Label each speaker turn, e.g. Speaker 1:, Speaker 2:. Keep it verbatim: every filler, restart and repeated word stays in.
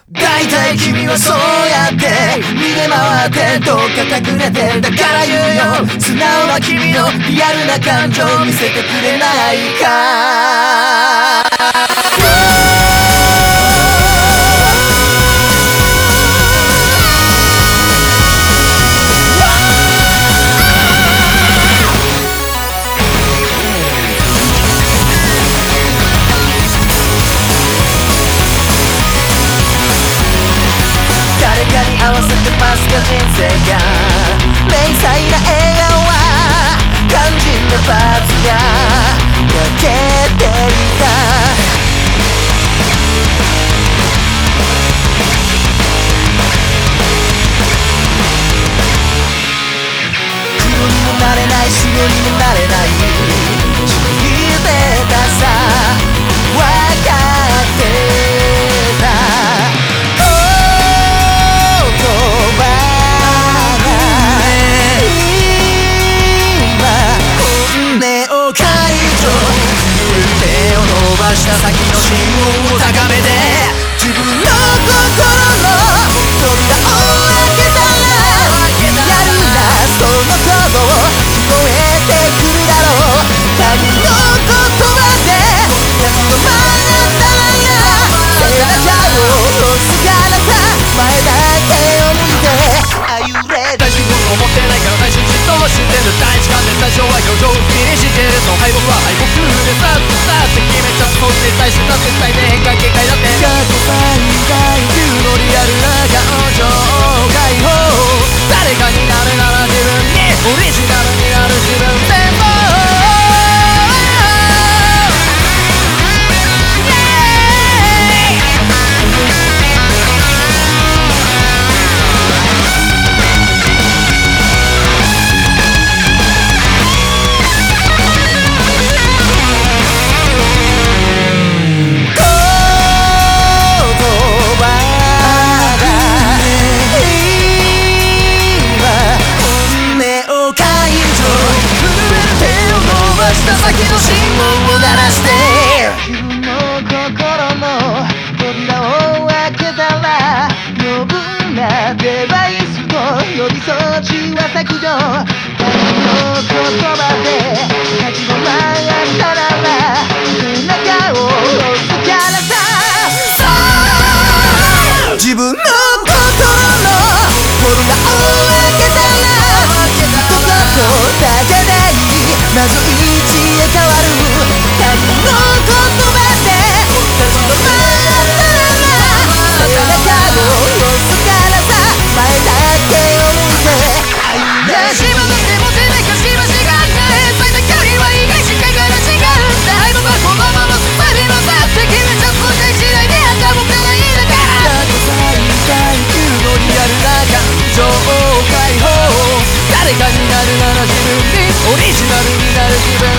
Speaker 1: 大体君はそうやって逃げ回ってどっか隠れて、だから言うよ、素直な君のリアルな感情見せてくれないか。誰かに合わせてますか人生が。明細な笑顔は肝心なパーツが欠けていた。黒にもなれない白にもなれない知ってたさ、分かってた。した先の信号を高めて自分の心の扉を開けたら、やるなその鼓動聞こえてくるだろう。他人の言葉で立ち止まったらや背中を押すからさ、前だけを向いて歩れ。
Speaker 2: 大自分を持ってないから内心嫉妬をしてる。第一感で最初は表情を気にしてる。その敗北は敗北でさっさって決めちゃう。そして最終だって最低変化限界だって過去最大級のリアルな感情解放。誰かになるなら自分にオリジナルになる自分でも先の信号を鳴らして
Speaker 1: 自分の心の扉を開けたら、余分なデバイスと寄り添うちは削除。他人の言葉で立ち止まったら背中を押すからさ。自分の心の扉を開けたらここだけでいい謎一へ変わる。他人の言葉で立ち止まったら背中を押すからさ、前だけを向いて歩れ。
Speaker 2: 自分の気持ちにかしましがって最短距離は意外しかから違うんだ。敗北はこのまま進みなさって決めちゃった次第にあった僕じゃないんだから。
Speaker 1: 過去最大級のリアルな感情解放。
Speaker 2: 誰かになるなら自分にオリジナルになる自分